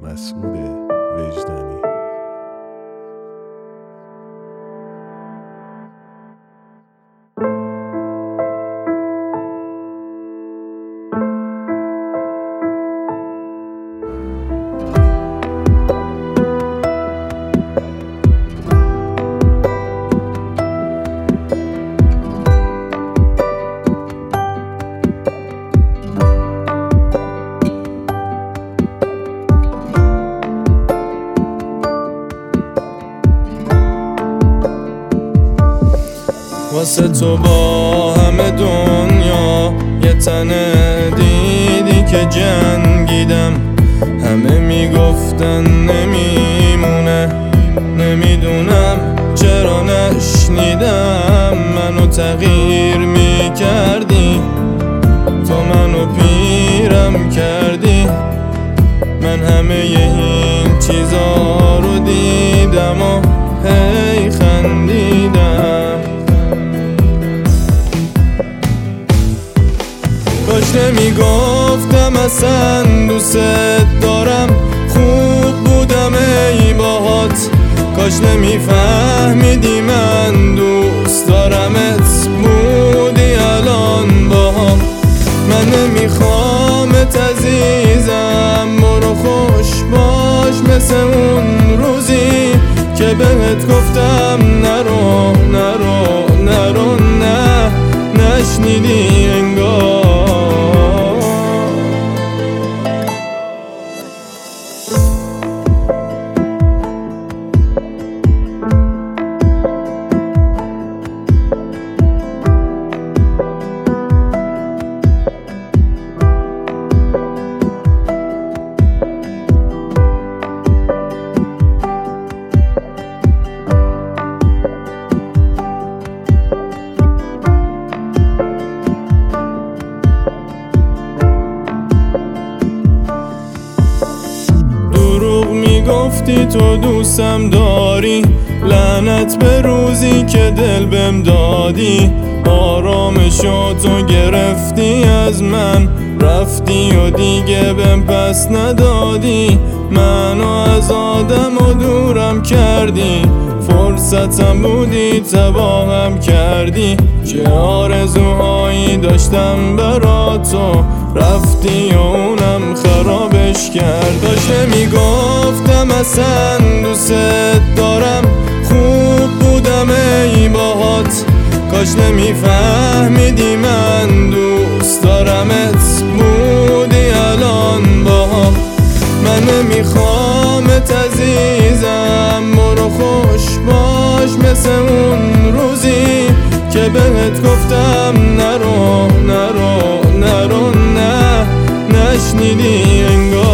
مسعود وجدانی. واسه تو با همه دنیا یه تنه دیدی که جنگیدم. همه میگفتن نمیمونه، نمیدونم چرا نشنیدم. منو تغییر میکردی، تو منو پیرم کردی. من همه این چیزا رو دیدم و هی خندیدم. کاش نمیگفتم اصلا دوست دارم، خوب بودم ای باهات. کاش نمیفهمیدی من دوست دارمت، بودی الان باهم. من نمیخوامت عزیزم، برو خوش باش مثل اون روزی که بهت گفتم نرو نرو نرو. نه نشنیدی انگار. گفتی تو دوستم داری، لعنت به روزی که دل بهم دادی. آرامشو تو گرفتی از من، رفتی و دیگه بهم پس ندادی. منو از آدم و دورم کردی، فرصتم بودی تباهم کردی. چه آرزوهایی داشتم برا تو، رفتی و اونم خرابش کرد. کاش نمیگفتم اصلا دوست دارم، خوب بودم ای باهات. کاش نمیفهمیدی من دوست دارمت، بودی الان باهم. من نمیخوامت عزیزم، برو خوش باش مثل اون روزی که بهت گفتم نرو نرو نرو. نه نشنیدی انگار.